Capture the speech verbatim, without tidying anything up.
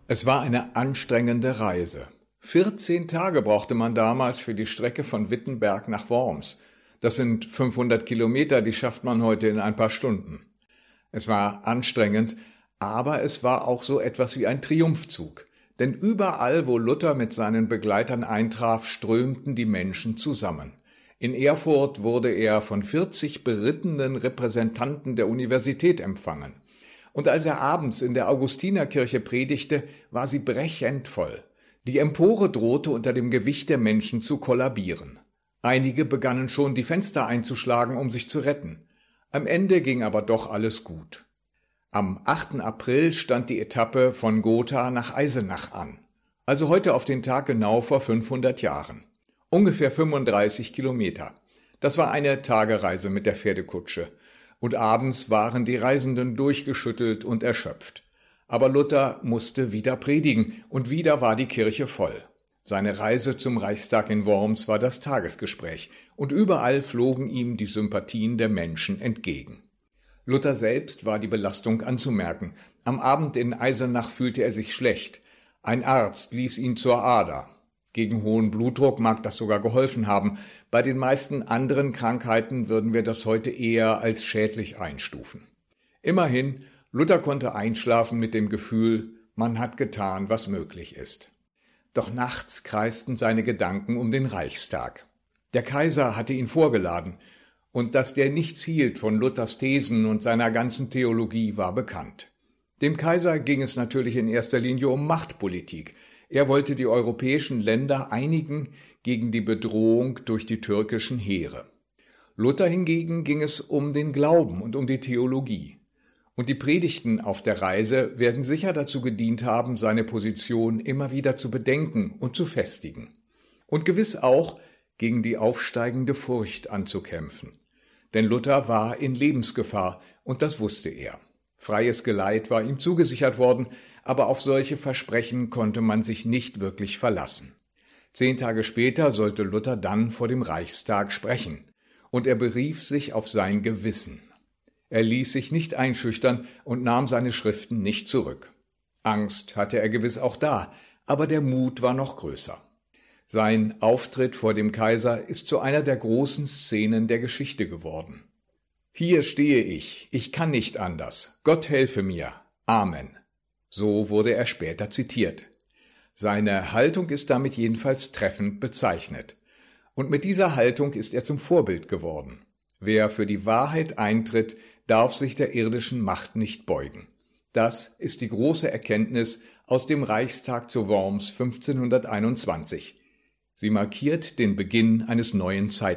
Es war eine anstrengende Reise. vierzehn Tage brauchte man damals für die Strecke von Wittenberg nach Worms. Das sind fünfhundert Kilometer, die schafft man heute in ein paar Stunden. Es war anstrengend, aber es war auch so etwas wie ein Triumphzug. Denn überall, wo Luther mit seinen Begleitern eintraf, strömten die Menschen zusammen. In Erfurt wurde er von vierzig berittenen Repräsentanten der Universität empfangen. Und als er abends in der Augustinerkirche predigte, war sie brechend voll. Die Empore drohte unter dem Gewicht der Menschen zu kollabieren. Einige begannen schon, die Fenster einzuschlagen, um sich zu retten. Am Ende ging aber doch alles gut. Am achten April stand die Etappe von Gotha nach Eisenach an. Also heute auf den Tag genau vor fünfhundert Jahren. Ungefähr fünfunddreißig Kilometer. Das war eine Tagereise mit der Pferdekutsche. Und abends waren die Reisenden durchgeschüttelt und erschöpft. Aber Luther musste wieder predigen und wieder war die Kirche voll. Seine Reise zum Reichstag in Worms war das Tagesgespräch und überall flogen ihm die Sympathien der Menschen entgegen. Luther selbst war die Belastung anzumerken. Am Abend in Eisenach fühlte er sich schlecht. Ein Arzt ließ ihn zur Ader. Gegen hohen Blutdruck mag das sogar geholfen haben. Bei den meisten anderen Krankheiten würden wir das heute eher als schädlich einstufen. Immerhin, Luther konnte einschlafen mit dem Gefühl, man hat getan, was möglich ist. Doch nachts kreisten seine Gedanken um den Reichstag. Der Kaiser hatte ihn vorgeladen, und dass der nichts hielt von Luthers Thesen und seiner ganzen Theologie war bekannt. Dem Kaiser ging es natürlich in erster Linie um Machtpolitik. Er wollte die europäischen Länder einigen gegen die Bedrohung durch die türkischen Heere. Luther hingegen ging es um den Glauben und um die Theologie. Und die Predigten auf der Reise werden sicher dazu gedient haben, seine Position immer wieder zu bedenken und zu festigen. Und gewiss auch gegen die aufsteigende Furcht anzukämpfen. Denn Luther war in Lebensgefahr und das wusste er. Freies Geleit war ihm zugesichert worden, aber auf solche Versprechen konnte man sich nicht wirklich verlassen. Zehn Tage später sollte Luther dann vor dem Reichstag sprechen, und er berief sich auf sein Gewissen. Er ließ sich nicht einschüchtern und nahm seine Schriften nicht zurück. Angst hatte er gewiss auch da, aber der Mut war noch größer. Sein Auftritt vor dem Kaiser ist zu einer der großen Szenen der Geschichte geworden. »Hier stehe ich, ich kann nicht anders. Gott helfe mir. Amen.« So wurde er später zitiert. Seine Haltung ist damit jedenfalls treffend bezeichnet. Und mit dieser Haltung ist er zum Vorbild geworden. Wer für die Wahrheit eintritt, darf sich der irdischen Macht nicht beugen. Das ist die große Erkenntnis aus dem Reichstag zu Worms fünfzehnhunderteinundzwanzig. Sie markiert den Beginn eines neuen Zeitalters.